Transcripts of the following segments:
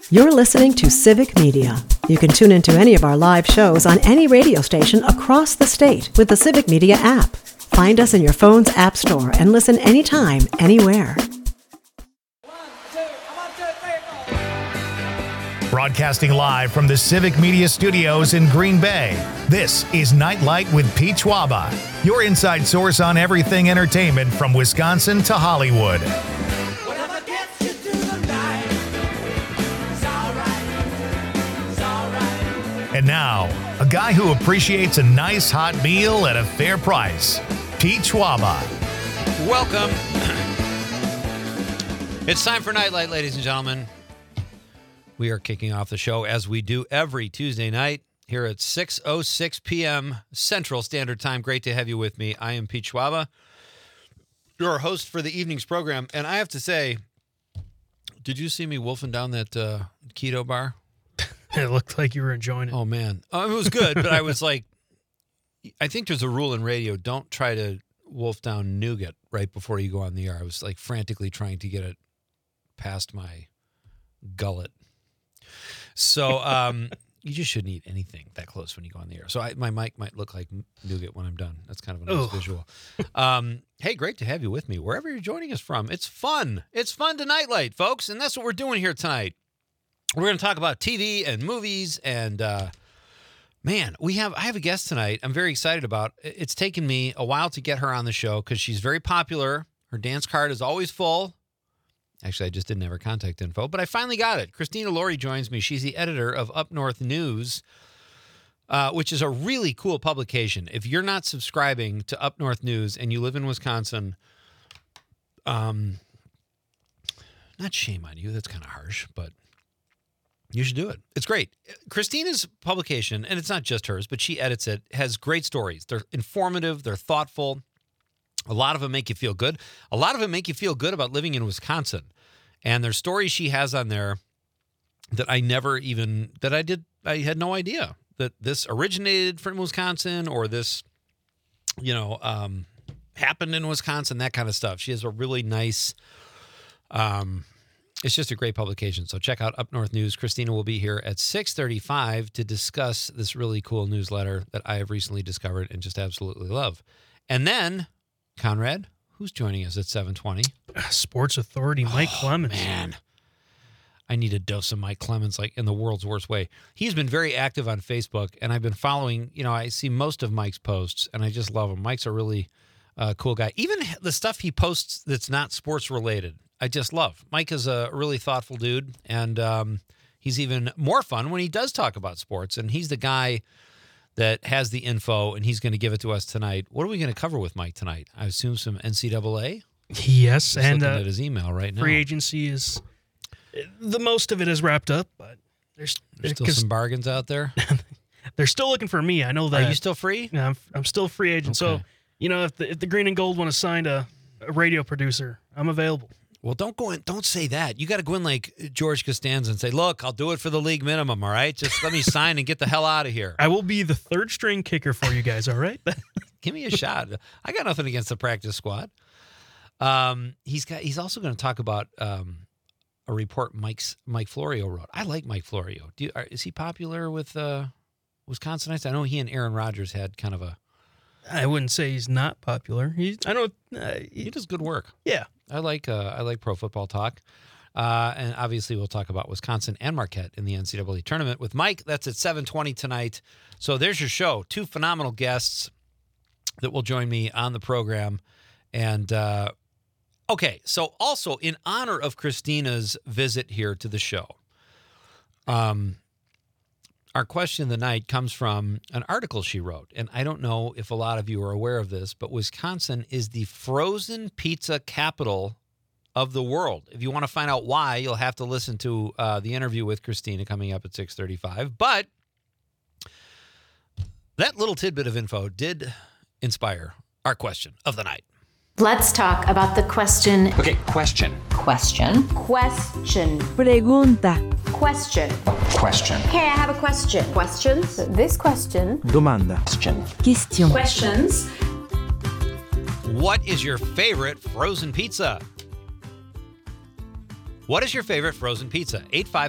You're listening to Civic Media. You can tune into any of our live shows on any radio station across the state with the Civic Media app. Find us in your phone's app store and listen anytime, anywhere. Broadcasting live from the Civic Media Studios in Green Bay, this is Nightlight with Pete Schwaba, your inside source on everything entertainment from Wisconsin to Hollywood. And now, a guy who appreciates a nice hot meal at a fair price, Pete Schwaba. Welcome. It's time for Nightlight, ladies and gentlemen. We are kicking off the show as we do every Tuesday night here at 6:06 p.m. Central Standard Time. Great to have you with me. I am Pete Schwaba, your host for the evening's program. And I have to say, did you see me wolfing down that keto bar? It looked like you were enjoying it. Oh, man. It was good, but I was like, I think there's a rule in radio. Don't try to wolf down nougat right before you go on the air. I was like frantically trying to get it past my gullet. So you just shouldn't eat anything that close when you go on the air. So my mic might look like nougat when I'm done. That's kind of a nice visual. Hey, great to have you with me wherever you're joining us from. It's fun. It's fun to Nightlight, folks, and that's what we're doing here tonight. We're going to talk about TV and movies, and man, I have a guest tonight I'm very excited about. It's taken me a while to get her on the show because she's very popular. Her dance card is always full. Actually, I just didn't have her contact info, but I finally got it. Christina Laurie joins me. She's the editor of Up North News, which is a really cool publication. If you're not subscribing to Up North News and you live in Wisconsin, not shame on you. That's kind of harsh, but you should do it. It's great. Christina's publication, and it's not just hers, but she edits it, has great stories. They're informative. They're thoughtful. A lot of them make you feel good. A lot of them make you feel good about living in Wisconsin. And there's stories she has on there that I had no idea that this originated from Wisconsin or this, happened in Wisconsin, that kind of stuff. She has a really nice, it's just a great publication. So check out Up North News. Christina will be here at 6:35 to discuss this really cool newsletter that I have recently discovered and just absolutely love. And then, Conrad, who's joining us at 7:20? Sports Authority, Mike Clemens. Man, I need a dose of Mike Clemens, like in the world's worst way. He's been very active on Facebook, and I've been following, I see most of Mike's posts, and I just love him. Mike's a really cool guy. Even the stuff he posts that's not sports related, I just love. Mike is a really thoughtful dude, and he's even more fun when he does talk about sports, and he's the guy that has the info, and he's going to give it to us tonight. What are we going to cover with Mike tonight? I assume some NCAA? Yes, Just and looking at his email right now. Free agency is, the most of it is wrapped up, but there's still some bargains out there. They're still looking for me. I know that. Are you still free? Yeah, I'm still a free agent. Okay. So, if the Green and Gold want to sign a radio producer, I'm available. Well, don't go in. Don't say that. You got to go in like George Costanza and say, "Look, I'll do it for the league minimum. All right, just let me sign and get the hell out of here." I will be the third string kicker for you guys. All right, give me a shot. I got nothing against the practice squad. He's also going to talk about a report Mike Florio wrote. I like Mike Florio. Is he popular with Wisconsinites? I know he and Aaron Rodgers had kind of a. I wouldn't say he's not popular. He does good work. Yeah. I like Pro Football Talk. And obviously we'll talk about Wisconsin and Marquette in the NCAA tournament with Mike. That's at 7:20 tonight. So there's your show. Two phenomenal guests that will join me on the program. And, okay, so also in honor of Christina's visit here to the show, our question of the night comes from an article she wrote, and I don't know if a lot of you are aware of this, but Wisconsin is the frozen pizza capital of the world. If you want to find out why, you'll have to listen to the interview with Christina coming up at 6:35. But that little tidbit of info did inspire our question of the night. Let's talk about the question. Okay, question. Question. Pregunta. Question. Question. Hey, I have a question. Questions? This question. Domanda. Question. Questions. What is your favorite frozen pizza? What is your favorite frozen pizza?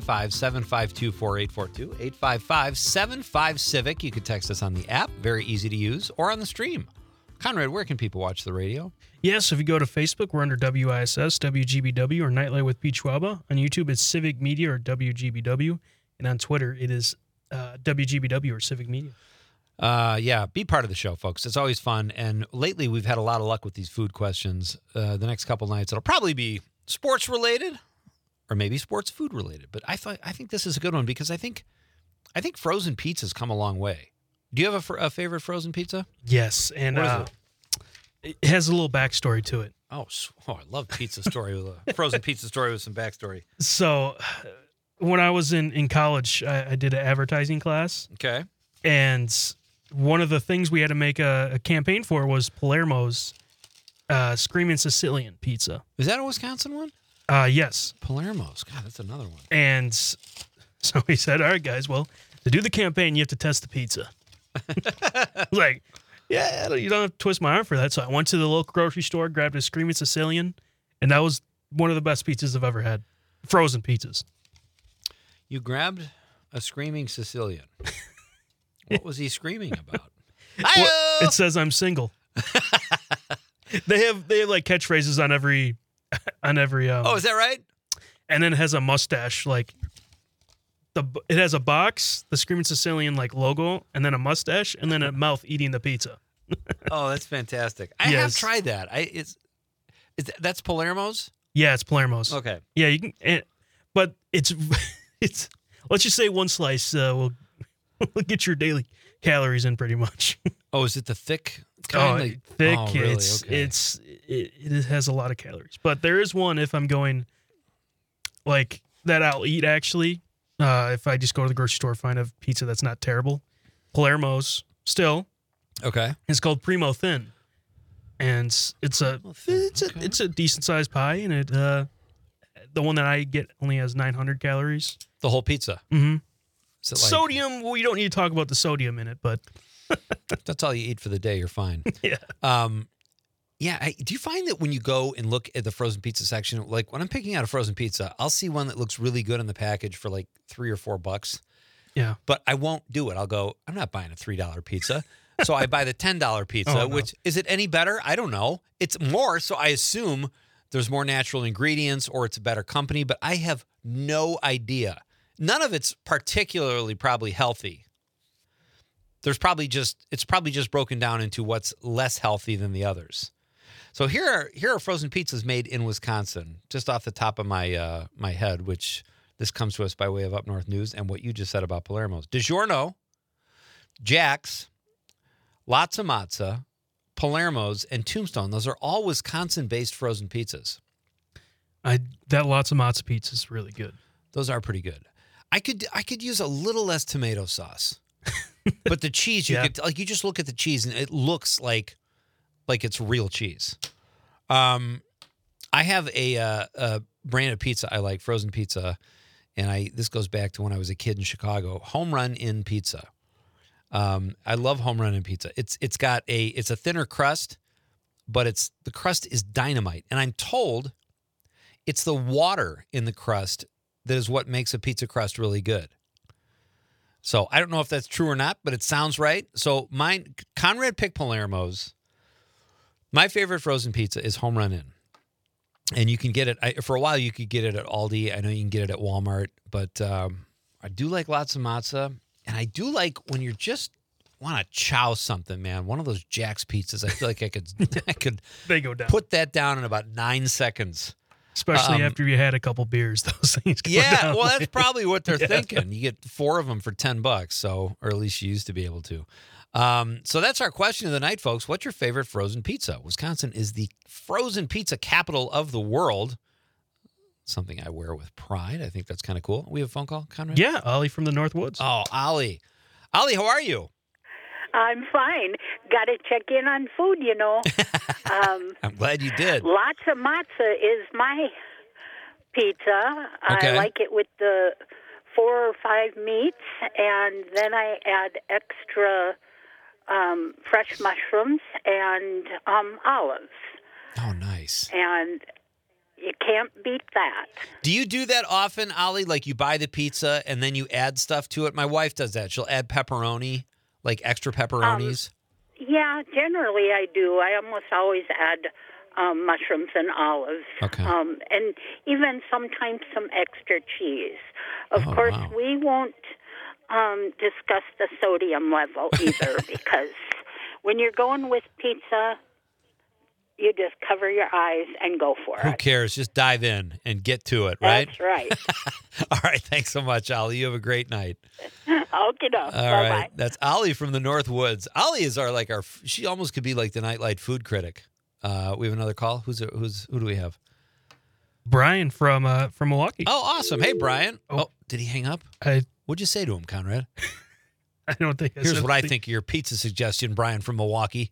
855-752-4842, 855-75-CIVIC. You can text us on the app, very easy to use, or on the stream. Conrad, where can people watch the radio? Yes, if you go to Facebook, we're under WISS, WGBW, or Nightlight with Pete Schwaba. On YouTube, it's Civic Media or WGBW. And on Twitter, it is WGBW or Civic Media. Yeah, be part of the show, folks. It's always fun. And lately, we've had a lot of luck with these food questions. The next couple nights, it'll probably be sports related or maybe sports food related. But I think this is a good one because I think frozen pizza's come a long way. Do you have a favorite frozen pizza? Yes, and What is it has a little backstory to it. I love pizza story with a frozen pizza story with some backstory. So when I was in college, I did an advertising class. Okay. And one of the things we had to make a campaign for was Palermo's Screaming Sicilian pizza. Is that a Wisconsin one? Yes. Palermo's. God, that's another one. And so he said, all right, guys, well, to do the campaign, you have to test the pizza. I was like, yeah, you don't have to twist my arm for that. So I went to the local grocery store, grabbed a Screaming Sicilian, and that was one of the best pizzas I've ever had. Frozen pizzas. You grabbed a Screaming Sicilian. What was he screaming about? Well, it says I'm single. They have like catchphrases on every Oh, is that right? and then it has a mustache like it has a box, the Screaming Sicilian like logo, and then a mustache, and then a mouth eating the pizza. Oh, that's fantastic. I have Yes. tried that. That's Palermo's? Yeah, it's Palermo's. Okay. Yeah, you can, but it's let's just say one slice will get your daily calories in pretty much. Oh, is it the thick kind? Thick. Oh, really? Okay. It has a lot of calories, but there is one if I'm going like that I'll eat actually. If I just go to the grocery store, find a pizza that's not terrible. Palermo's still. Okay. It's called Primo Thin, and it's a decent sized pie, and it the one that I get only has 900 calories. The whole pizza. Mm-hmm. Is it Sodium. We don't need to talk about the sodium in it, but that's all you eat for the day. You're fine. yeah. Yeah. Do you find that when you go and look at the frozen pizza section, like when I'm picking out a frozen pizza, I'll see one that looks really good in the package for like $3 or $4. Yeah. But I won't do it. I'll go, I'm not buying a $3 pizza. So I buy the $10 pizza, Oh, no. which is it any better? I don't know. It's more, so I assume there's more natural ingredients or it's a better company, but I have no idea. None of it's particularly probably healthy. It's probably just broken down into what's less healthy than the others. So here are frozen pizzas made in Wisconsin, just off the top of my my head, which this comes to us by way of Up North News and what you just said about Palermo's. DiGiorno, Jack's, Latza Matza, Palermo's, and Tombstone. Those are all Wisconsin-based frozen pizzas. That Latza Matza pizza is really good. Those are pretty good. I could use a little less tomato sauce, but the cheese you just look at the cheese and it looks like it's real cheese. I have a brand of pizza I like, frozen pizza, and this goes back to when I was a kid in Chicago. Home Run Inn Pizza. I love Home Run Inn Pizza. It's a thinner crust, but the crust is dynamite, and I'm told it's the water in the crust that is what makes a pizza crust really good. So I don't know if that's true or not, but it sounds right. So Conrad picked Palermo's. My favorite frozen pizza is Home Run Inn. And you can get it, for a while you could get it at Aldi. I know you can get it at Walmart, but I do like Latza Matza. And I do like when you just want to chow something, man. One of those Jack's pizzas, I feel like I could They go down. put that down in about 9 seconds. Especially after you had a couple beers, those things go Yeah, down. well, that's probably what they're thinking. You get 4 of them for $10, so, or at least you used to be able to. So that's our question of the night, folks. What's your favorite frozen pizza? Wisconsin is the frozen pizza capital of the world. Something I wear with pride. I think that's kind of cool. We have a phone call, Conrad? Yeah, Ollie from the Northwoods. Oh, Ollie. Ollie, how are you? I'm fine. Got to check in on food, you know. I'm glad you did. Latza Matza is my pizza. Okay. I like it with the 4 or 5 meats, and then I add extra fresh mushrooms and olives. Oh, nice. And You can't beat that. Do you do that often, Ollie? Like you buy the pizza and then you add stuff to it? My wife does that. She'll add pepperoni, like extra pepperonis. Yeah, generally I do. I almost always add mushrooms and olives. Okay. And even sometimes some extra cheese. Of course, wow. we won't discuss the sodium level either because when you're going with pizza, you just cover your eyes and go for Who it. cares? Just dive in and get to it, right? That's right. All right. Thanks so much, Ollie. You have a great night. Okay, All bye-bye. right. That's Ollie from the North Woods. Ollie is she almost could be like the Nightlight food critic. We have another call. Who do we have? Brian from Milwaukee. Oh, awesome. Hey, Brian. Oh, did he hang up? What'd you say to him, Conrad? I don't think. Here's what I think of your pizza suggestion, Brian from Milwaukee.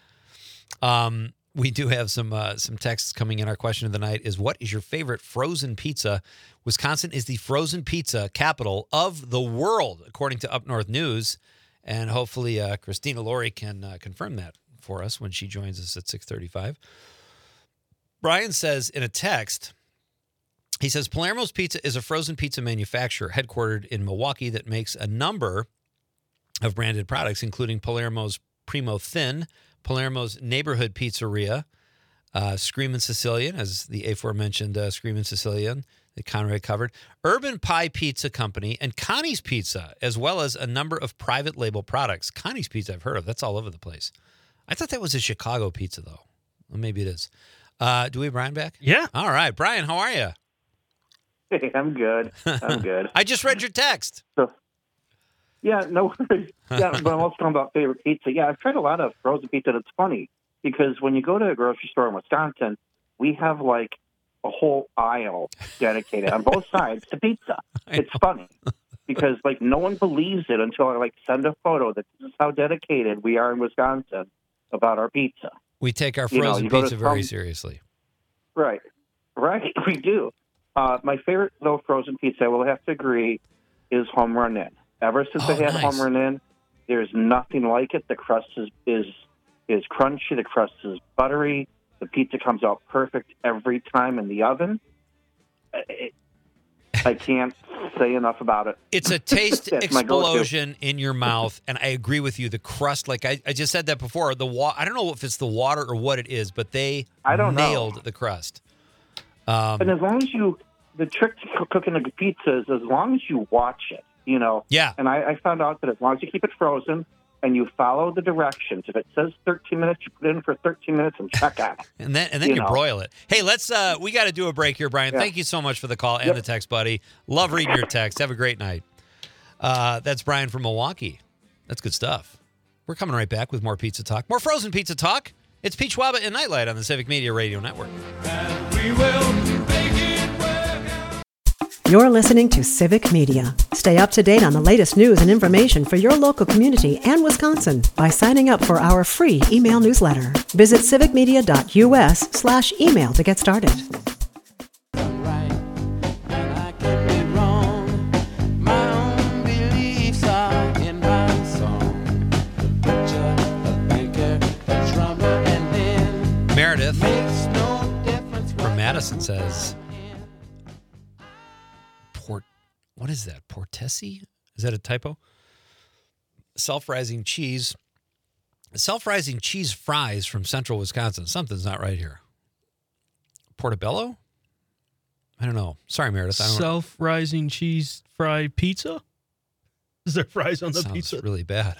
We do have some texts coming in. Our question of the night is, what is your favorite frozen pizza? Wisconsin is the frozen pizza capital of the world, according to Up North News. And hopefully Christina Laurie can confirm that for us when she joins us at 6:35. Brian says in a text, he says, Palermo's Pizza is a frozen pizza manufacturer headquartered in Milwaukee that makes a number of branded products, including Palermo's Primo Thin, Palermo's Neighborhood Pizzeria, Screamin' Sicilian, as the aforementioned Screamin' Sicilian that Conrad covered, Urban Pie Pizza Company, and Connie's Pizza, as well as a number of private label products. Connie's Pizza I've heard of. That's all over the place. I thought that was a Chicago pizza, though. Well, maybe it is. Do we have Brian back? Yeah. All right. Brian, how are you? Hey, I'm good. I just read your text. Yeah, no worries. Yeah, but I'm also talking about favorite pizza. Yeah, I've tried a lot of frozen pizza. And it's funny because when you go to a grocery store in Wisconsin, we have like a whole aisle dedicated on both sides to pizza. It's funny because like no one believes it until I like send a photo that this is how dedicated we are in Wisconsin about our pizza. We take our frozen pizza very seriously. Right, we do. My favorite though frozen pizza, I will have to agree, is Home Run Inn. Ever since I had Home Run Inn, there's nothing like it. The crust is crunchy. The crust is buttery. The pizza comes out perfect every time in the oven. I can't say enough about it. It's a taste explosion in your mouth, and I agree with you. The crust, like I just said that before, I don't know if it's the water or what it is, but they nailed the crust. And as long as the trick to cooking a pizza is as long as you watch it. Yeah. And I found out that as long as you keep it frozen and you follow the directions, if it says 13 minutes, you put it in for 13 minutes and check out. And then you broil it. Hey, we got to do a break here, Brian. Yeah. Thank you so much for the call and the text, buddy. Love reading your text. Have a great night. That's Brian from Milwaukee. That's good stuff. We're coming right back with more pizza talk, more frozen pizza talk. It's Peach Waba and Nightlight on the Civic Media Radio Network. And we will make it work. You're listening to Civic Media. Stay up to date on the latest news and information for your local community and Wisconsin by signing up for our free email newsletter. Visit civicmedia.us/email to get started. Meredith from Madison says, what is that? Portesi? Is that a typo? Self-rising cheese fries from central Wisconsin. Something's not right here. Portobello? I don't know. Sorry, Meredith. Self-rising cheese fry pizza? Is there fries on the pizza? Sounds really bad.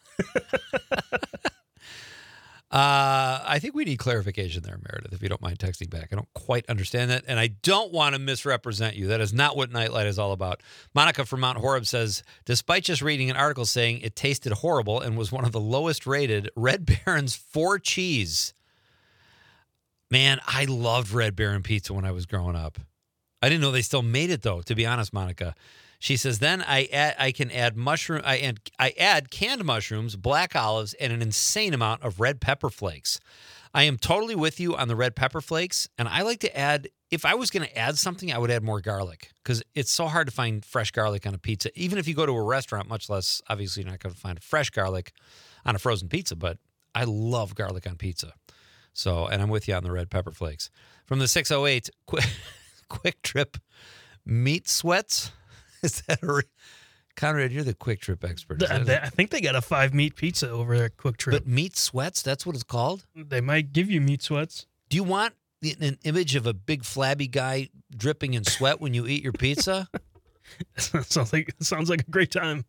I think we need clarification there, Meredith, if you don't mind texting back. I don't quite understand that, and I don't want to misrepresent you. That is not what Nightlight is all about. Monica from Mount Horeb says, despite just reading an article saying it tasted horrible and was one of the lowest rated, Red Baron's 4 cheese. Man, I loved Red Baron pizza when I was growing up. I didn't know they still made it, though, to be honest, Monica. She says, then I add canned mushrooms, black olives, and an insane amount of red pepper flakes. I am totally with you on the red pepper flakes, and I like to add, if I was going to add something, I would add more garlic, because it's so hard to find fresh garlic on a pizza. Even if you go to a restaurant, much less, obviously you're not going to find fresh garlic on a frozen pizza, but I love garlic on pizza. So, and I'm with you on the red pepper flakes. From the 608, Quick Trip meat sweats. Is that Conrad, you're the Quick Trip expert. I think they got a 5-meat pizza over there at Quick Trip. But meat sweats, that's what it's called? They might give you meat sweats. Do you want an image of a big flabby guy dripping in sweat when you eat your pizza? sounds like a great time.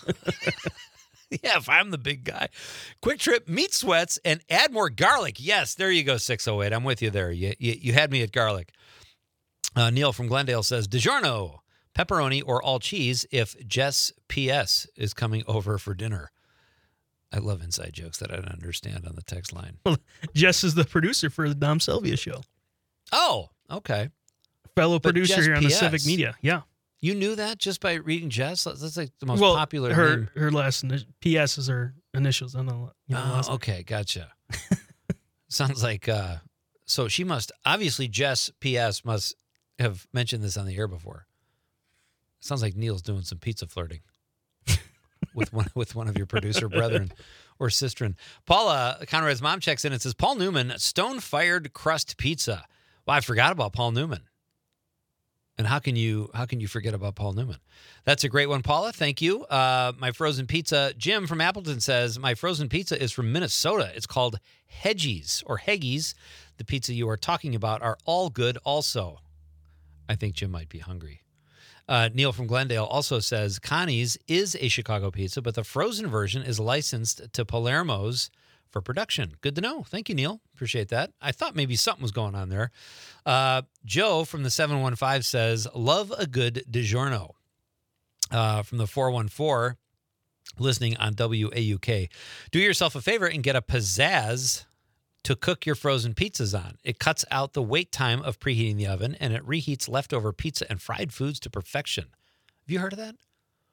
Yeah, if I'm the big guy. Quick Trip meat sweats and add more garlic. Yes, there you go, 608. I'm with you there. You had me at garlic. Neil from Glendale says, DiGiorno, pepperoni or all cheese if Jess P.S. is coming over for dinner. I love inside jokes that I don't understand on the text line. Well, Jess is the producer for the Dom Selvia show. Oh, okay. Fellow But producer Jess here on the P.S. Civic Media. Yeah. You knew that just by reading Jess? That's like the most Well, popular her name. last PS is her initials on the last name. Okay, gotcha. Sounds like, so she must, obviously Jess P.S. must have mentioned this on the air before. Sounds like Neil's doing some pizza flirting with one of your producer brethren or sisterin. Paula, Conrad's mom, checks in and says, Paul Newman, stone-fired crust pizza. Well, I forgot about Paul Newman. And how can you forget about Paul Newman? That's a great one, Paula. Thank you. My frozen pizza, Jim from Appleton says, my frozen pizza is from Minnesota. It's called Hedgies or Heggies. The pizza you are talking about are all good also. I think Jim might be hungry. Neil from Glendale also says, Connie's is a Chicago pizza, but the frozen version is licensed to Palermo's for production. Good to know. Thank you, Neil. Appreciate that. I thought maybe something was going on there. Joe from the 715 says, love a good DiGiorno. From the 414, listening on WAUK. Do yourself a favor and get a Pizzazz to cook your frozen pizzas on. It cuts out the wait time of preheating the oven, and it reheats leftover pizza and fried foods to perfection. Have you heard of that?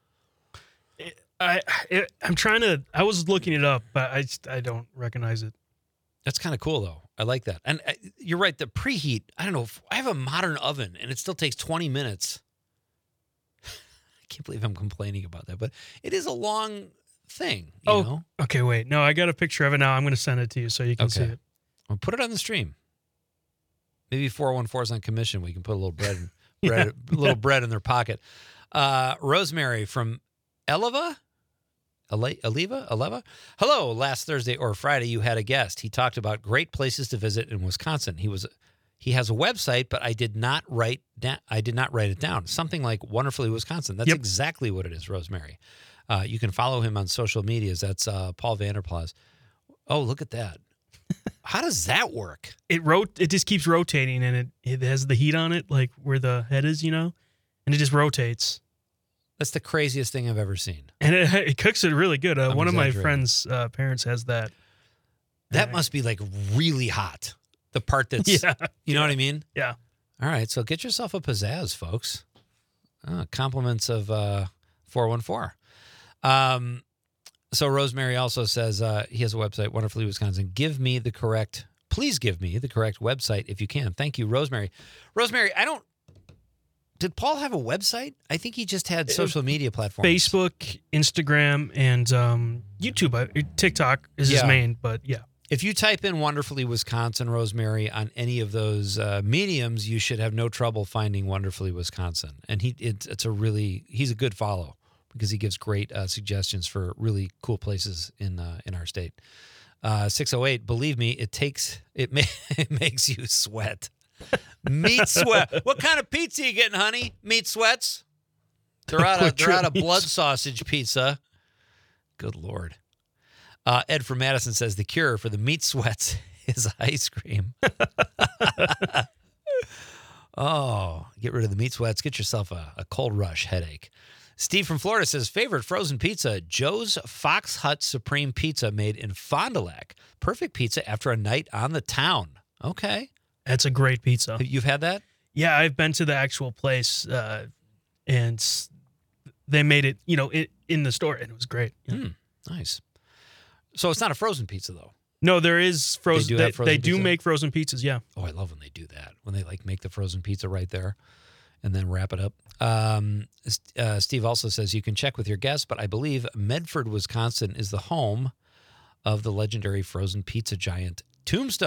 I'm trying to. I was looking it up, but I don't recognize it. That's kind of cool, though. I like that. And you're right. The preheat. I don't know. I have a modern oven, and it still takes 20 minutes. I can't believe I'm complaining about that, but it is a long thing. You know? Okay. Wait. No, I got a picture of it now. I'm going to send it to you so you can see it. Well, put it on the stream. Maybe 414 is on commission. We can put a little bread, bread in their pocket. Rosemary from Eleva. Hello. Last Thursday or Friday, you had a guest. He talked about great places to visit in Wisconsin. He has a website, but I did not write it down. Something like Wonderfully Wisconsin. That's exactly what it is, Rosemary. You can follow him on social medias. That's Paul Vanderplas. Oh, look at that. How does that work? It just keeps rotating, and it has the heat on it, like where the head is, and it just rotates. That's the craziest thing I've ever seen. And it cooks it really good. One of my friends' parents has that. That must be like really hot. The part that's, you know what I mean? Yeah. All right. So get yourself a Pizzazz, folks. Compliments of 414. So Rosemary also says he has a website, Wonderfully Wisconsin. Please give me the correct website if you can. Thank you, Rosemary. Rosemary, did Paul have a website? I think he just had social media platforms. Facebook, Instagram, and YouTube. TikTok is his main, but yeah. If you type in Wonderfully Wisconsin, Rosemary, on any of those mediums, you should have no trouble finding Wonderfully Wisconsin. And he's a good follow because he gives great suggestions for really cool places in our state. 608, believe me, it makes you sweat. Meat sweat. What kind of pizza you getting, honey? Meat sweats? They're out of blood sausage pizza. Good Lord. Ed from Madison says the cure for the meat sweats is ice cream. Oh, get rid of the meat sweats. Get yourself a cold rush headache. Steve from Florida says favorite frozen pizza, Joe's Fox Hut Supreme Pizza made in Fond du Lac. Perfect pizza after a night on the town. Okay. That's a great pizza. You've had that? Yeah, I've been to the actual place, and they made it, in the store, and it was great. Yeah. Nice. So it's not a frozen pizza, though. No, there is frozen. They do pizza? make frozen pizzas, yeah. Oh, I love when they do that. When they make the frozen pizza right there and then wrap it up. Steve also says you can check with your guests, but I believe Medford, Wisconsin is the home of the legendary frozen pizza giant Tombstone.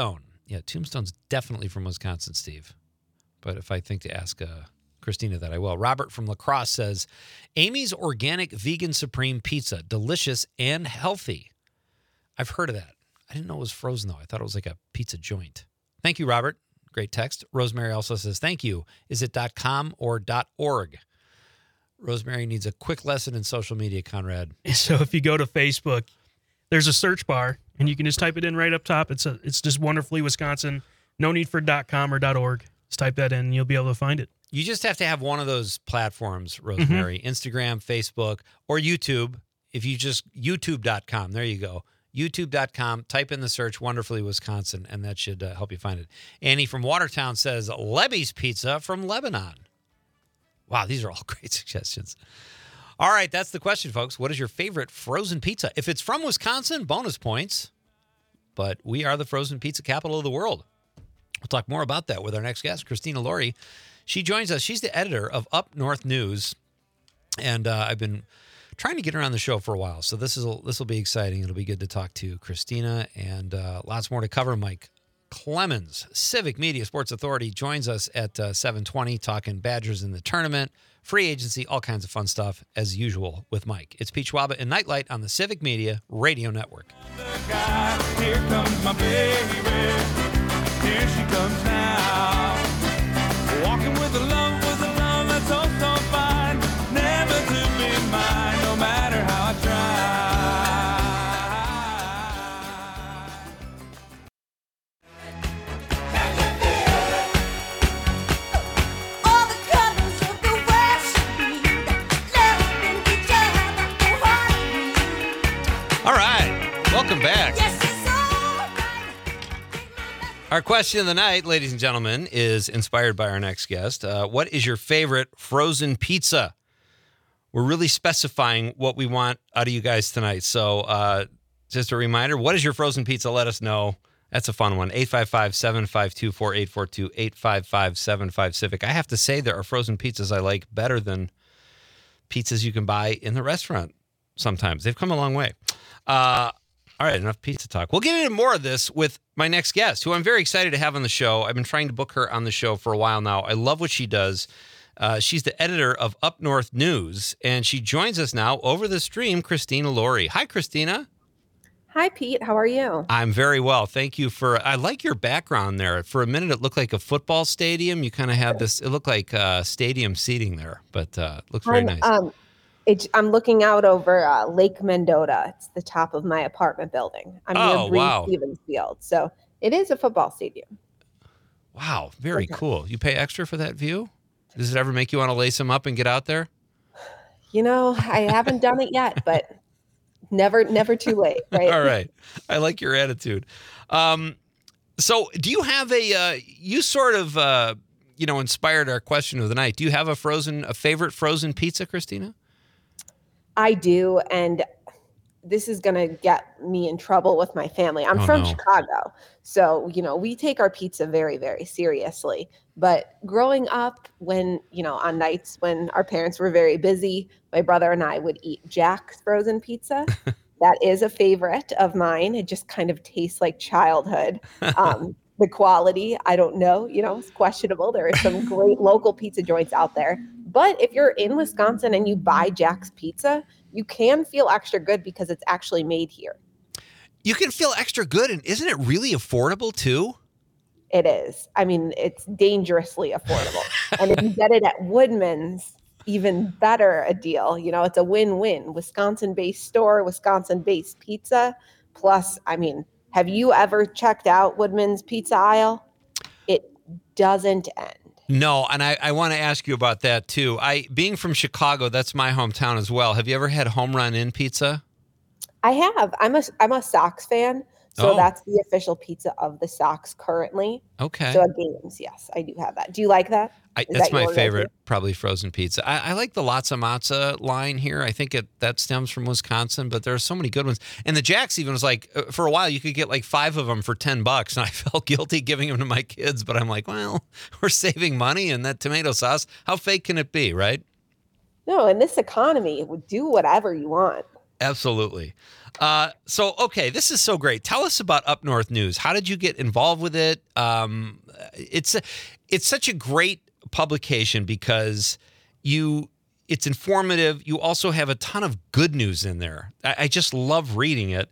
Yeah, Tombstone's definitely from Wisconsin, Steve. But if I think to ask Christina that, I will. Robert from La Crosse says, Amy's Organic Vegan Supreme Pizza, delicious and healthy. I've heard of that. I didn't know it was frozen, though. I thought it was like a pizza joint. Thank you, Robert. Great text. Rosemary also says, thank you. Is it .com or .org? Rosemary needs a quick lesson in social media, Conrad. So if you go to Facebook, there's a search bar, and you can just type it in right up top. It's just Wonderfully Wisconsin. No need for .com or .org. Just type that in, and you'll be able to find it. You just have to have one of those platforms, Rosemary. Instagram, Facebook, or YouTube. If you just youtube.com, there you go. youtube.com, type in the search Wonderfully Wisconsin, and that should help you find it. Annie from Watertown says, Lebby's Pizza from Lebanon. Wow, these are all great suggestions. All right, that's the question, folks. What is your favorite frozen pizza? If it's from Wisconsin, bonus points. But we are the frozen pizza capital of the world. We'll talk more about that with our next guest, Christina Laurie. She joins us. She's the editor of Up North News, and I've been trying to get her on the show for a while, so this will be exciting. It'll be good to talk to Christina, and lots more to cover. Mike Clemens, Civic Media Sports Authority, joins us at 7:20, talking Badgers in the tournament, free agency, all kinds of fun stuff, as usual with Mike. It's Pete Schwaba and Nightlight on the Civic Media Radio Network. Here comes my baby. Here she comes now. Walking with a love that's oh so fine. Never to be mine, no matter how I try. All right, welcome back. Our question of the night, ladies and gentlemen, is inspired by our next guest. What is your favorite frozen pizza? We're really specifying what we want out of you guys tonight. So just a reminder, what is your frozen pizza? Let us know. That's a fun one. 855-752-4842, 855-75-CIVIC. I have to say there are frozen pizzas I like better than pizzas you can buy in the restaurant sometimes. They've come a long way. All right, enough pizza talk. We'll get into more of this with my next guest, who I'm very excited to have on the show. I've been trying to book her on the show for a while now. I love what she does. She's the editor of Up North News, and she joins us now over the stream, Christina Laurie. Hi, Christina. Hi, Pete. How are you? I'm very well. Thank you I like your background there. For a minute, it looked like a football stadium. You kind of had this, it looked like stadium seating there, but it looks very nice. I'm looking out over Lake Mendota. It's the top of my apartment building. I'm near Breeze Stevens Field. So it is a football stadium. Wow. Very cool. You pay extra for that view? Does it ever make you want to lace them up and get out there? You know, I haven't done it yet, but never too late, right? All right. I like your attitude. So do you have you sort of, inspired our question of the night. Do you have a favorite frozen pizza, Christina? I do, and this is going to get me in trouble with my family. I'm from Chicago, so, we take our pizza very, very seriously. But growing up, when, on nights when our parents were very busy, my brother and I would eat Jack's frozen pizza. That is a favorite of mine. It just kind of tastes like childhood. The quality, I don't know, it's questionable. There are some great local pizza joints out there. But if you're in Wisconsin and you buy Jack's Pizza, you can feel extra good because it's actually made here. You can feel extra good, and isn't it really affordable too? It is. I mean, it's dangerously affordable. And if you get it at Woodman's, even better a deal. It's a win-win. Wisconsin-based store, Wisconsin-based pizza. Plus, have you ever checked out Woodman's pizza aisle? It doesn't end. No, and I want to ask you about that too. Being from Chicago, that's my hometown as well. Have you ever had Home Run Inn pizza? I have. I'm a Sox fan, so that's the official pizza of the Sox currently. Okay. So at games, yes, I do have that. Do you like that? That's my favorite, probably frozen pizza. I like the Latza Matza line here. I think that stems from Wisconsin, but there are so many good ones. And the Jack's even was like, for a while, you could get like 5 of them for $10, and I felt guilty giving them to my kids. But I'm like, well, we're saving money, and that tomato sauce, how fake can it be, right? No, in this economy, do whatever you want. Absolutely. Okay, this is so great. Tell us about Up North News. How did you get involved with it? It's such a great publication because it's informative. You also have a ton of good news in there. I just love reading it,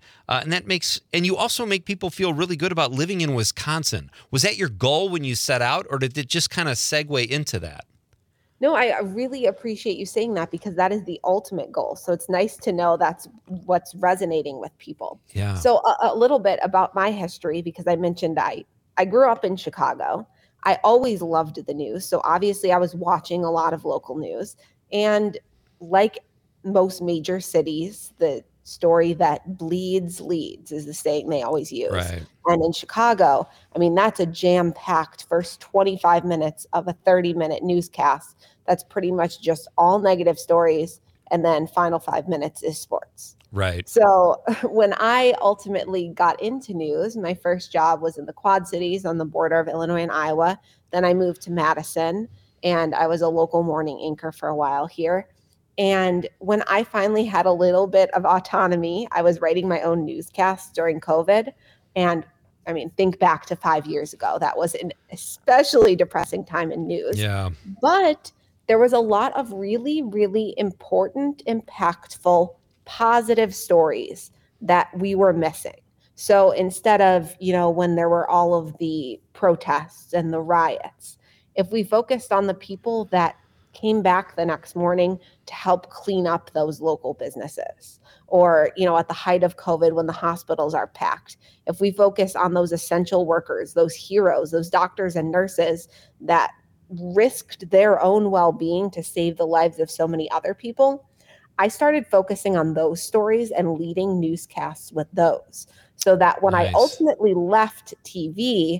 and you also make people feel really good about living in Wisconsin. Was that your goal when you set out, or did it just kind of segue into that? No, I really appreciate you saying that because that is the ultimate goal. So it's nice to know that's what's resonating with people. Yeah. So a little bit about my history, because I mentioned I grew up in Chicago. I always loved the news. So obviously I was watching a lot of local news. And like most major cities, the story that bleeds leads is the saying they always use. Right. And in Chicago, I mean, that's a jam-packed first 25 minutes of a 30-minute newscast. That's pretty much just all negative stories. And then final 5 minutes is sports. Right. So when I ultimately got into news, my first job was in the Quad Cities on the border of Illinois and Iowa. Then I moved to Madison, and I was a local morning anchor for a while here. And when I finally had a little bit of autonomy, I was writing my own newscasts during COVID. And I mean, think back to 5 years ago. That was an especially depressing time in news. Yeah. But there was a lot of really, really important, impactful, positive stories that we were missing. So instead of, when there were all of the protests and the riots, if we focused on the people that came back the next morning to help clean up those local businesses, or, at the height of COVID when the hospitals are packed, if we focus on those essential workers, those heroes, those doctors and nurses that risked their own well-being to save the lives of so many other people, I started focusing on those stories and leading newscasts with those. So that when I ultimately left TV,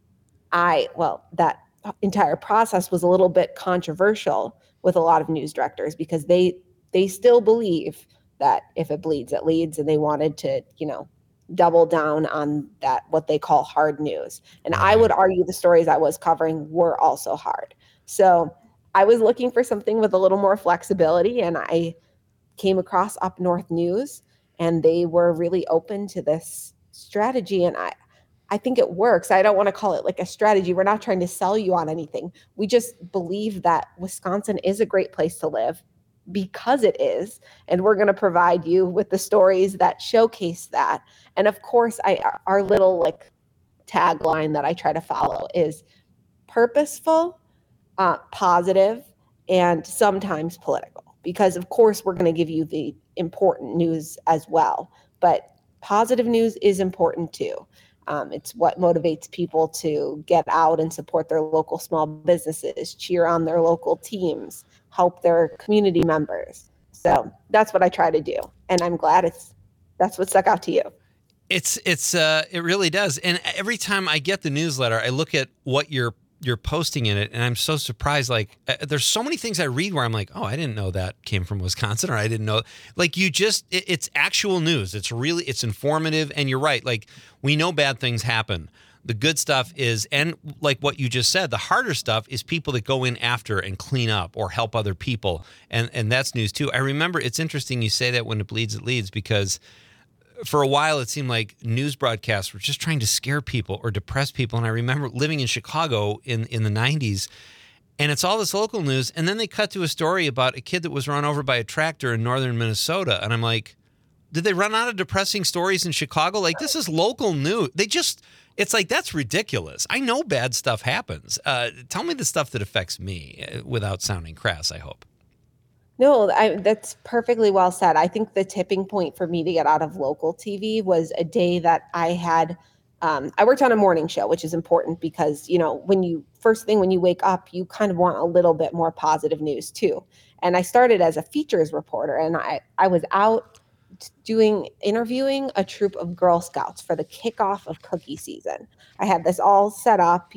that entire process was a little bit controversial with a lot of news directors because they still believe that if it bleeds, it leads, and they wanted to, double down on that, what they call hard news. And I would argue the stories I was covering were also hard. So I was looking for something with a little more flexibility, and I came across Up North News, and they were really open to this strategy. And I think it works. I don't want to call it like a strategy. We're not trying to sell you on anything. We just believe that Wisconsin is a great place to live because it is. And we're going to provide you with the stories that showcase that. And of course, our little tagline that I try to follow is purposeful, positive, and sometimes political. Because of course, we're going to give you the important news as well. But positive news is important too. It's what motivates people to get out and support their local small businesses, cheer on their local teams, help their community members. So that's what I try to do. And I'm glad that's what stuck out to you. It really does. And every time I get the newsletter, I look at what you're posting in it, and I'm so surprised. There's so many things I read where I'm like, oh, I didn't know that came from Wisconsin, or I didn't know. It's actual news. It's informative, and you're right. We know bad things happen. The good stuff is, and like what you just said, the harder stuff is people that go in after and clean up or help other people, and that's news too. I remember, it's interesting you say that when it bleeds, it leads, because for a while, it seemed like news broadcasts were just trying to scare people or depress people. And I remember living in Chicago in the 90s, and it's all this local news. And then they cut to a story about a kid that was run over by a tractor in northern Minnesota. And I'm like, did they run out of depressing stories in Chicago? This is local news. It's like, that's ridiculous. I know bad stuff happens. Tell me the stuff that affects me without sounding crass, I hope. No, that's perfectly well said. I think the tipping point for me to get out of local TV was a day that I had, I worked on a morning show, which is important because, when you wake up, you kind of want a little bit more positive news too. And I started as a features reporter, and I was out interviewing a troop of Girl Scouts for the kickoff of cookie season. I had this all set up,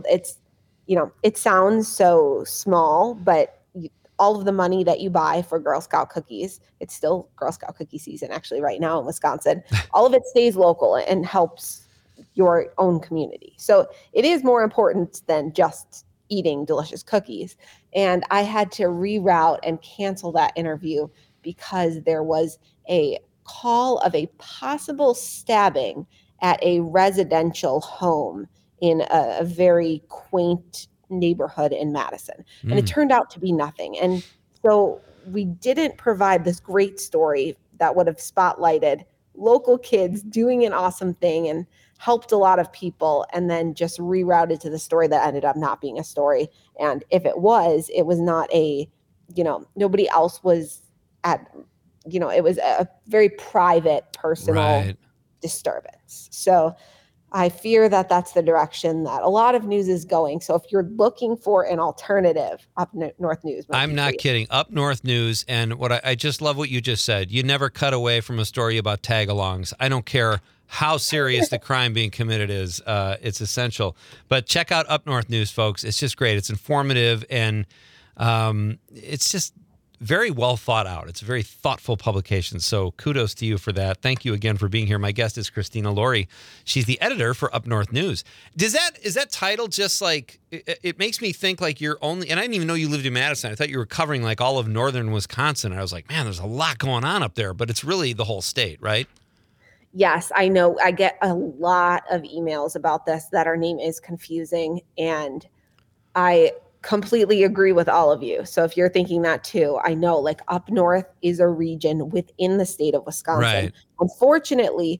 it sounds so small, but all of the money that you buy for Girl Scout cookies, it's still Girl Scout cookie season actually right now in Wisconsin. All of it stays local and helps your own community. So it is more important than just eating delicious cookies. And I had to reroute and cancel that interview because there was a call of a possible stabbing at a residential home in a very quaint neighborhood in Madison. And it turned out to be nothing. And so we didn't provide this great story that would have spotlighted local kids doing an awesome thing and helped a lot of people, and then just rerouted to the story that ended up not being a story. And if it was not a, nobody else was at, it was a very private, personal disturbance. So I fear that that's the direction that a lot of news is going. So if you're looking for an alternative, Up North News. I'm not kidding. Up North News. And what I just love what you just said. You never cut away from a story about tag-alongs. I don't care how serious the crime being committed is. It's essential. But check out Up North News, folks. It's just great. It's informative, and it's just very well thought out. It's a very thoughtful publication. So kudos to you for that. Thank you again for being here. My guest is Christina Laurie. She's the editor for Up North News. Is that title just like, it makes me think like you're only, and I didn't even know you lived in Madison. I thought you were covering like all of northern Wisconsin. I was like, man, there's a lot going on up there, but it's really the whole state, right? Yes, I know. I get a lot of emails about this, that our name is confusing, and I completely agree with all of you. So if you're thinking that too, I know like Up North is a region within the state of Wisconsin. Right. Fortunately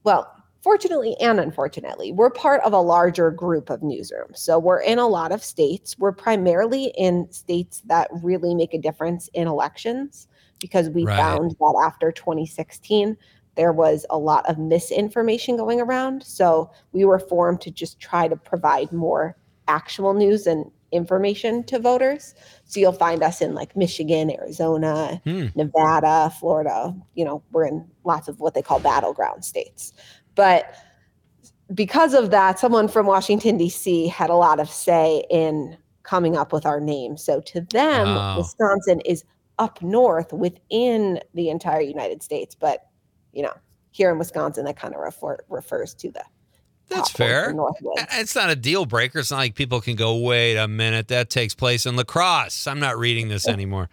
and unfortunately, we're part of a larger group of newsrooms. So we're in a lot of states. We're primarily in states that really make a difference in elections, because we found that after 2016, there was a lot of misinformation going around. So we were formed to just try to provide more actual news and information to voters. So you'll find us in like Michigan, Arizona, Nevada, Florida. We're in lots of what they call battleground states. But because of that, someone from Washington, D.C. had a lot of say in coming up with our name. So to them, Wisconsin is up north within the entire United States. But, here in Wisconsin, that kind of refers to the That's fair. It's not a deal breaker. It's not like people can go, wait a minute, that takes place in La Crosse. I'm not reading this anymore.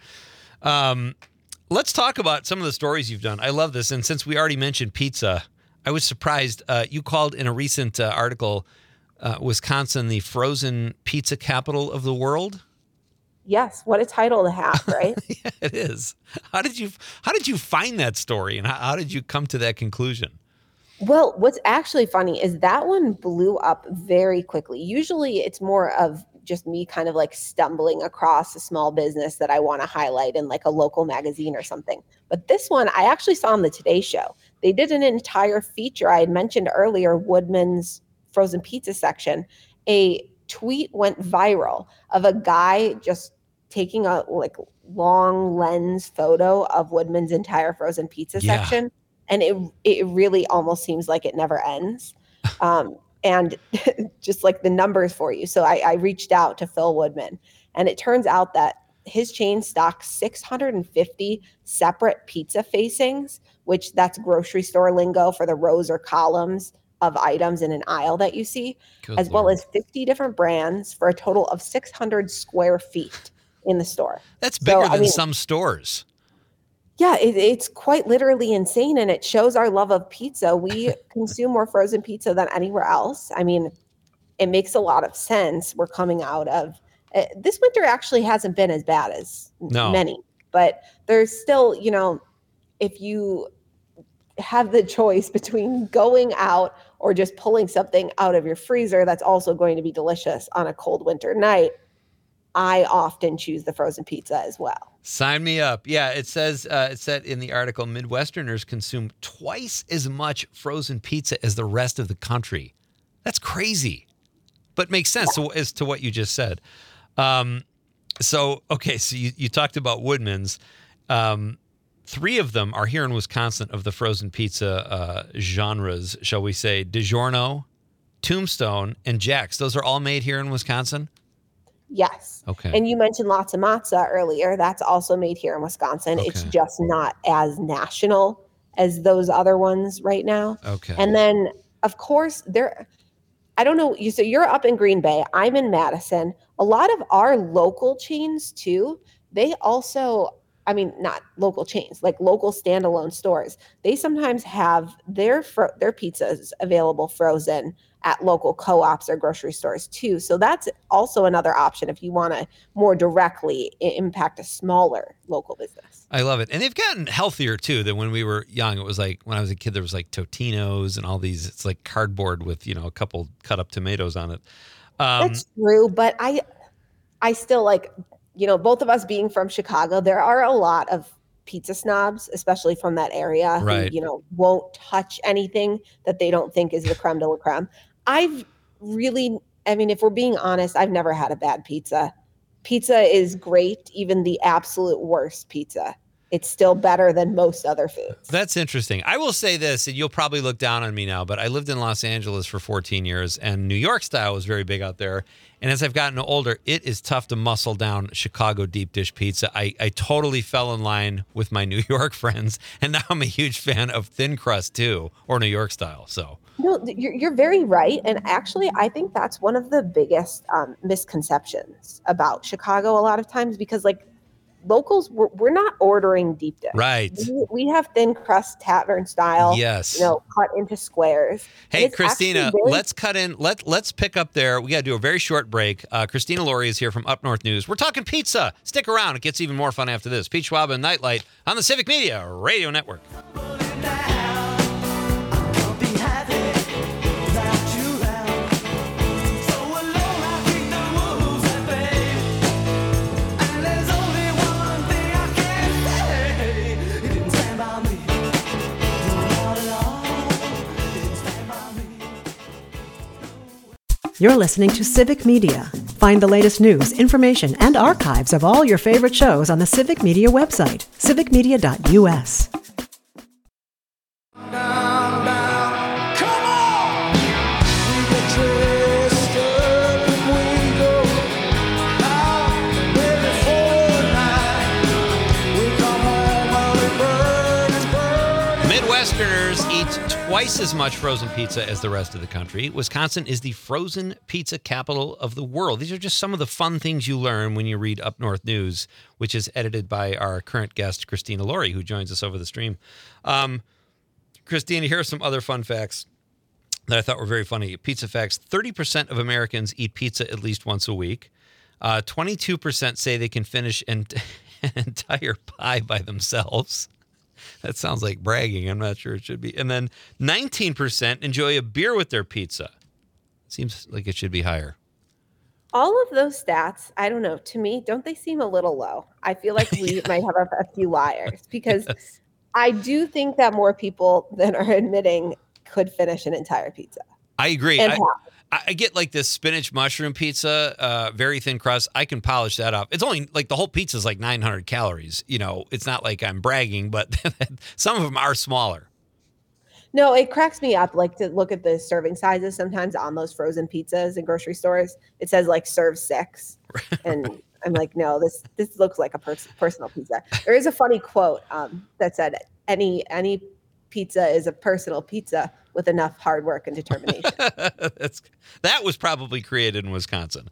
Let's talk about some of the stories you've done. I love this. And since we already mentioned pizza, I was surprised. You called in a recent article, Wisconsin, the frozen pizza capital of the world. Yes. What a title to have, right? Yeah, it is. How did you find that story, and how did you come to that conclusion? Well, what's actually funny is that one blew up very quickly. Usually it's more of just me kind of like stumbling across a small business that I want to highlight in like a local magazine or something. But this one I actually saw on the Today Show. They did an entire feature. I had mentioned earlier Woodman's frozen pizza section. A tweet went viral of a guy just taking a like long lens photo of Woodman's entire frozen pizza section. And it really almost seems like it never ends. And just like the numbers for you. So I reached out to Phil Woodman, and it turns out that his chain stocks 650 separate pizza facings, which that's grocery store lingo for the rows or columns of items in an aisle that you see, as well as 50 different brands for a total of 600 square feet in the store. That's bigger than some stores. Yeah, it's quite literally insane, and it shows our love of pizza. We consume more frozen pizza than anywhere else. I mean, it makes a lot of sense. We're coming out of this winter actually hasn't been as bad as many, but there's still, if you have the choice between going out or just pulling something out of your freezer that's also going to be delicious on a cold winter night, I often choose the frozen pizza as well. Sign me up. Yeah, it says, it said in the article, Midwesterners consume twice as much frozen pizza as the rest of the country. That's crazy, but makes sense as to what you just said. So you talked about Woodman's. 3 of them are here in Wisconsin of the frozen pizza genres, shall we say. DiGiorno, Tombstone, and Jack's. Those are all made here in Wisconsin? Yes. Okay. And you mentioned Latza Matza earlier. That's also made here in Wisconsin. Okay. It's just not as national as those other ones right now. Okay. And then, of course, I don't know. So you're up in Green Bay. I'm in Madison. A lot of our local chains, too, they also not local chains, like local standalone stores. They sometimes have their pizzas available frozen at local co-ops or grocery stores too. So that's also another option if you want to more directly impact a smaller local business. I love it. And they've gotten healthier too than when we were young. It was like when I was a kid, there was like Totino's and all these, it's like cardboard with, a couple cut up tomatoes on it. That's true. But I still like, both of us being from Chicago, there are a lot of pizza snobs, especially from that area, right, who, won't touch anything that they don't think is the creme de la creme. If we're being honest, I've never had a bad pizza. Pizza is great, even the absolute worst pizza. It's still better than most other foods. That's interesting. I will say this, and you'll probably look down on me now, but I lived in Los Angeles for 14 years, and New York style was very big out there. And as I've gotten older, it is tough to muscle down Chicago deep dish pizza. I totally fell in line with my New York friends, and now I'm a huge fan of thin crust too, or New York style. So no, you're very right. And actually, I think that's one of the biggest misconceptions about Chicago a lot of times, because like locals, we're not ordering deep dish. Right. We have thin crust tavern style. Yes. Cut into squares. Hey, Christina, let's cut in. Let's pick up there. We got to do a very short break. Christina Laurie is here from Up North News. We're talking pizza. Stick around. It gets even more fun after this. Pete Schwab and Nightlight on the Civic Media Radio Network. You're listening to Civic Media. Find the latest news, information, and archives of all your favorite shows on the Civic Media website, civicmedia.us. Midwesterners eat twice as much frozen pizza as the rest of the country. Wisconsin is the frozen pizza capital of the world. These are just some of the fun things you learn when you read Up North News, which is edited by our current guest, Christina Laurie, who joins us over the stream. Christina, here are some other fun facts that I thought were very funny. Pizza facts: 30% of Americans eat pizza at least once a week. 22% say they can finish an entire pie by themselves. That sounds like bragging. I'm not sure it should be. And then 19% enjoy a beer with their pizza. Seems like it should be higher. All of those stats, I don't know, to me, don't they seem a little low? I feel like we might have a few liars, because yes, I do think that more people than are admitting could finish an entire pizza. I agree. And I get like this spinach mushroom pizza, very thin crust. I can polish that off. It's only like the whole pizza is like 900 calories. It's not like I'm bragging, but some of them are smaller. No, it cracks me up like to look at the serving sizes sometimes on those frozen pizzas in grocery stores. It says like serve 6. And I'm like, no, this looks like a personal pizza. There is a funny quote that said any pizza is a personal pizza with enough hard work and determination. That was probably created in Wisconsin.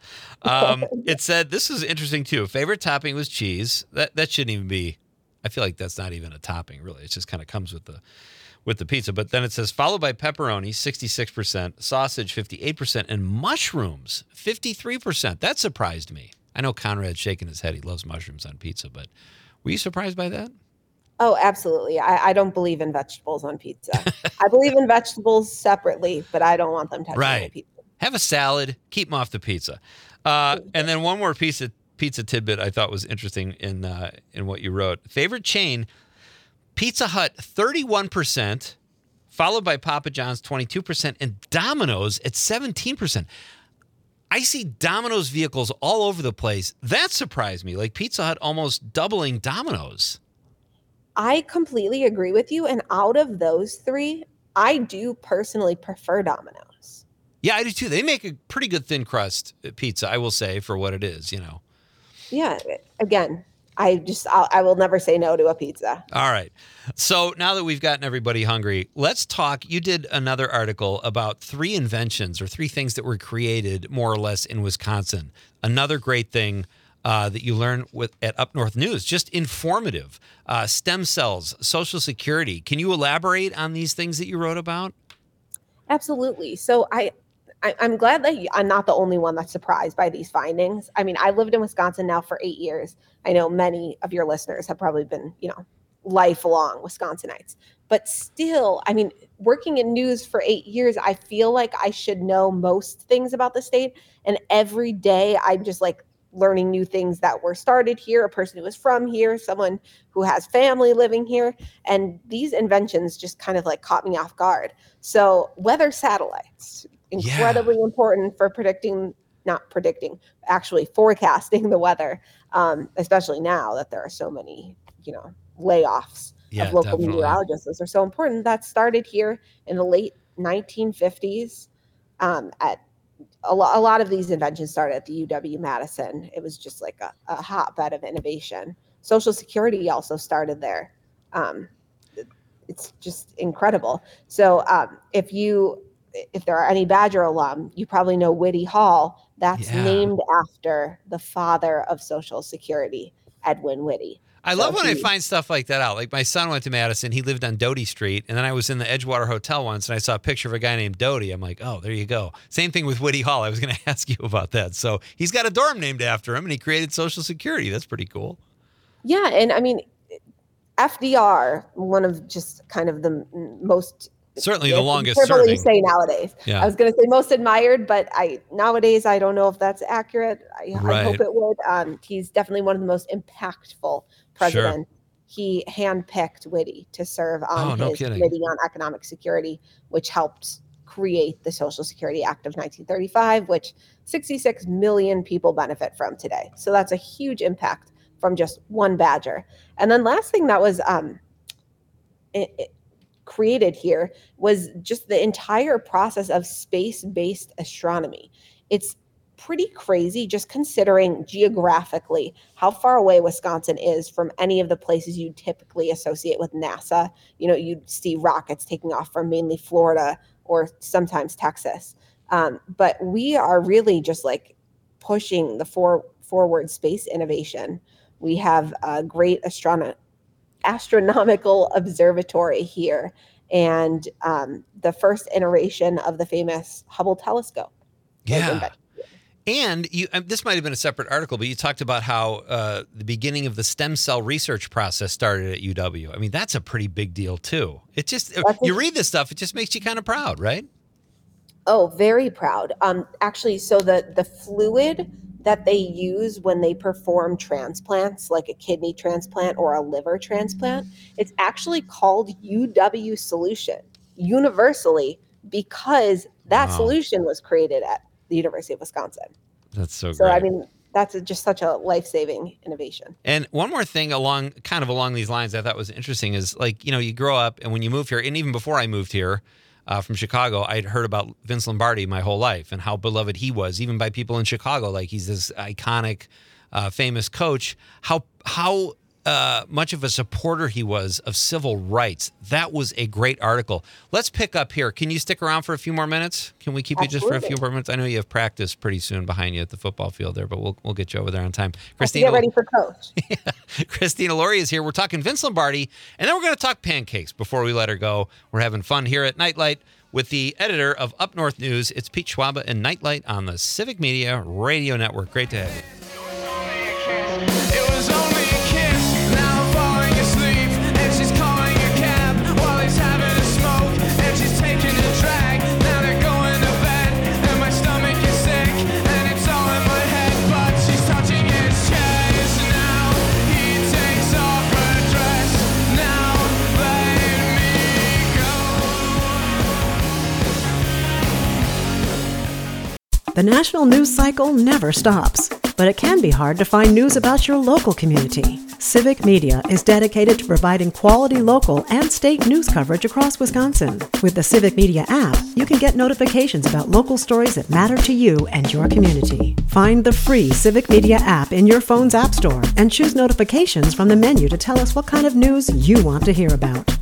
It said, this is interesting too. Favorite topping was cheese. That shouldn't even be, I feel like that's not even a topping really. It just kind of comes with the pizza. But then it says followed by pepperoni, 66%, sausage, 58%, and mushrooms, 53%. That surprised me. I know Conrad's shaking his head. He loves mushrooms on pizza, but were you surprised by that? Oh, absolutely. I don't believe in vegetables on pizza. I believe in vegetables separately, but I don't want them touching my pizza. Have a salad, keep them off the pizza. And then one more pizza tidbit I thought was interesting in what you wrote. Favorite chain, Pizza Hut, 31%, followed by Papa John's, 22%, and Domino's at 17%. I see Domino's vehicles all over the place. That surprised me. Like Pizza Hut almost doubling Domino's. I completely agree with you. And out of those three, I do personally prefer Domino's. Yeah, I do too. They make a pretty good thin crust pizza, I will say, for what it is, Yeah. Again, I will never say no to a pizza. All right. So now that we've gotten everybody hungry, let's talk. You did another article about 3 inventions or 3 things that were created more or less in Wisconsin. Another great thing that you learn at Up North News. Just informative. Stem cells, Social Security. Can you elaborate on these things that you wrote about? Absolutely. So I'm glad that I'm not the only one that's surprised by these findings. I mean, I've lived in Wisconsin now for 8 years. I know many of your listeners have probably been, lifelong Wisconsinites. But still, I mean, working in news for 8 years, I feel like I should know most things about the state. And every day I'm just like learning new things that were started here, a person who is from here, someone who has family living here. And these inventions just kind of like caught me off guard. So weather satellites, incredibly important for actually forecasting the weather, especially now that there are so many, layoffs of local meteorologists. Those are so important. That started here in the late 1950s. A lot of these inventions started at the UW-Madison. It was just like a hotbed of innovation. Social Security also started there. It's just incredible. So if there are any Badger alum, you probably know Whitty Hall. That's named after the father of Social Security, Edwin Whitty. I love when I find stuff like that out. Like my son went to Madison. He lived on Doty Street. And then I was in the Edgewater Hotel once and I saw a picture of a guy named Doty. I'm like, oh, there you go. Same thing with Whitty Hall. I was going to ask you about that. So he's got a dorm named after him and he created Social Security. That's pretty cool. Yeah. And I mean, FDR, one of just kind of the most... Certainly the longest serving. Say nowadays. Yeah. I was going to say most admired, but nowadays I don't know if that's accurate. I hope it would. He's definitely one of the most impactful presidents. Sure. He handpicked Whitty to serve on his Committee on Economic Security, which helped create the Social Security Act of 1935, which 66 million people benefit from today. So that's a huge impact from just one Badger. And then last thing that was created here was just the entire process of space-based astronomy. It's pretty crazy just considering geographically how far away Wisconsin is from any of the places you typically associate with NASA. You'd see rockets taking off from mainly Florida or sometimes Texas. But we are really just like pushing the forward space innovation. We have a great astronomical observatory here and the first iteration of the famous Hubble telescope. Yeah. And this might have been a separate article, but you talked about how the beginning of the stem cell research process started at UW. I mean, that's a pretty big deal too. It just, you read this stuff, it just makes you kind of proud, right? Oh, very proud. Actually, so the fluid that they use when they perform transplants, like a kidney transplant or a liver transplant, it's actually called UW solution universally because that solution was created at the University of Wisconsin. That's so great. So, I mean, that's just such a life-saving innovation. And one more thing along these lines I thought was interesting is like, you grow up and when you move here, and even before I moved here, from Chicago, I'd heard about Vince Lombardi my whole life and how beloved he was, even by people in Chicago. Like he's this iconic, famous coach. How much of a supporter he was of civil rights. That was a great article. Let's pick up here. Can you stick around for a few more minutes? Can we keep you just for a few more minutes? I know you have practice pretty soon behind you at the football field there, but we'll get you over there on time. Christina, get ready for coach. Christina Laurie is here. We're talking Vince Lombardi, and then we're going to talk pancakes before we let her go. We're having fun here at Nightlight with the editor of Up North News. It's Pete Schwaba and Nightlight on the Civic Media Radio Network. Great to have you. The national news cycle never stops, but it can be hard to find news about your local community. Civic Media is dedicated to providing quality local and state news coverage across Wisconsin. With the Civic Media app, you can get notifications about local stories that matter to you and your community. Find the free Civic Media app in your phone's app store and choose notifications from the menu to tell us what kind of news you want to hear about.